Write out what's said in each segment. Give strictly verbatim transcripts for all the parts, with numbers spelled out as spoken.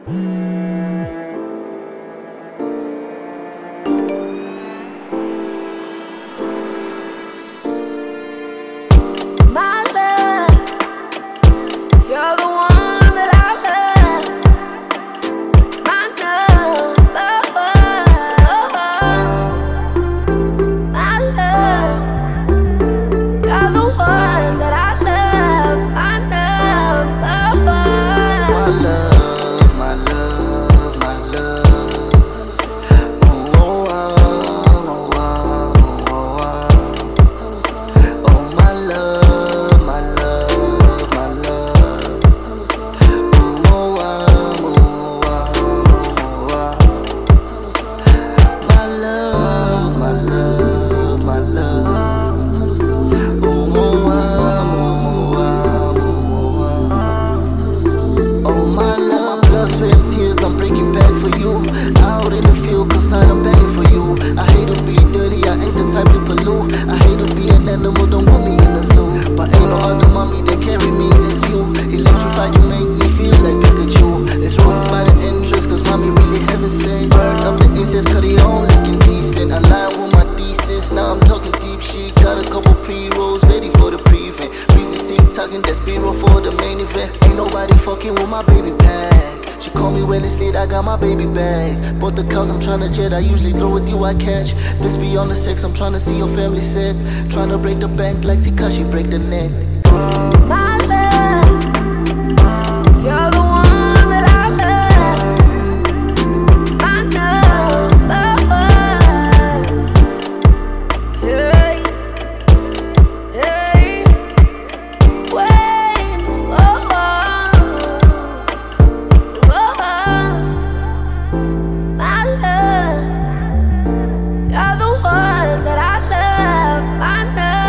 My love, you're the one that I love. My number one. My love, you're the one that I love. My number one. My love, my love, my love. Oh, oh, oh, oh, oh, oh. Oh, my love, my love, my love. Oh, oh, oh, oh, oh. My love, my love, my love. Oh, oh, oh, oh, oh, my love. Blood, sweat, and tears, I'm breaking back for you. Out in the field, cause I'm begging for you. I hate to be dirty, I ain't the type to pollute. I hate to be an animal, don't put me in a zoo. But ain't no other mommy that carry me as you. Electrified, you make me feel like Pikachu. It's roses by the entrance, cause mommy really heaven sent. Burn up the incense, cut it on looking decent. Align with my thesis, now I'm talking deep shit. Got a couple pre-rolls ready for the pre-event. Busy tick-tocking, that's B-roll for the main event. Ain't nobody fucking with my baby pack. She call me when it's late, I got my baby bag. Bought the cows, I'm tryna jet, I usually throw with you, I catch. This beyond the sex, I'm tryna see your family set. Tryna break the bank like Tekashi break the net. My love, you're the one that I love. My number one. Hey, hey, wait, oh, oh, oh. My love, you're the one that I love. My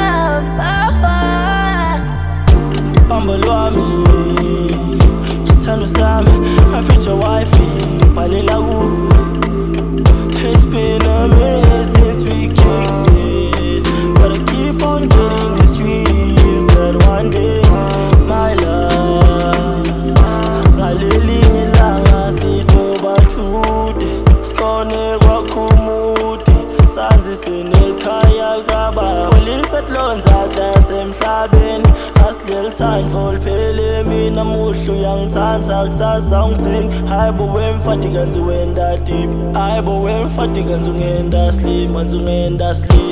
number one. Bumble wami, sithando sami, my future wifey, Palela wu. It's been a minute since we kicked it, but I keep on getting these dreams that one day, my love, ngaleli ilanga sitoba tude, skone kwakumude, sanzi sinelikhaya likaba, polisa tlonza dasemhlabeni. Little time for pele mina muhlu yangithanza kusasa ungithini. Hayi bo wemfati kanzi wenda deep, hayi bo wemfati kanzi ungenda slim, kanzi ungenda slim.